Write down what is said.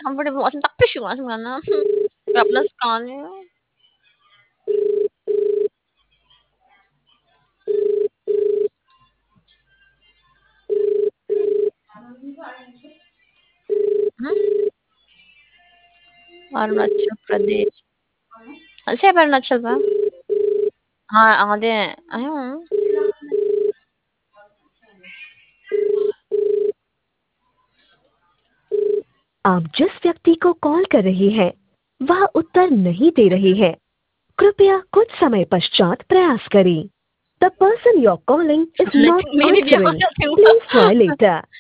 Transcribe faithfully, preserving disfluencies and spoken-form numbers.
comfortable asim takpish asim gana. Grab na scan. Hmm? Arunachal Pradesh. Siapa Arunachal ba? हाँ, आंधे ayun. आप जिस व्यक्ति को कॉल कर रहे हैं वह उत्तर नहीं दे रहे हैं। कृपया कुछ समय पश्चात प्रयास करें। The person you're calling is not Maybe answering. biyag Please try later.